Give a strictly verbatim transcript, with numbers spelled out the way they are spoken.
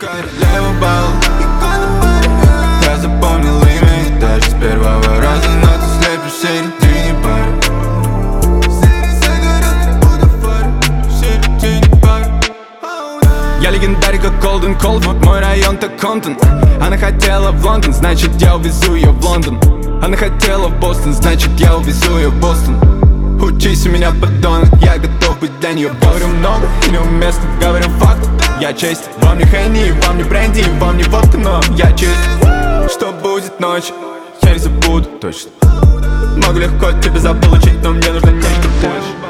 королева бал. Я запомнил имя даже с первого раза, но ты слепишь в середине бара. Я легендарий, как Голден Колд, мой район так Комптон. Она хотела в Лондон, значит я увезу ее в Лондон. Она хотела в Бостон, значит я увезу ее в Бостон. Учись у меня, подонок, я готов быть для нее. Говорю много и неуместно, говорю факт. Я честь, вам не Хенни, вам не бренди, вам не водка, но я чист. Что будет ночью, я не забуду точно. Могу легко тебя заполучить, но мне нужно нечто больше.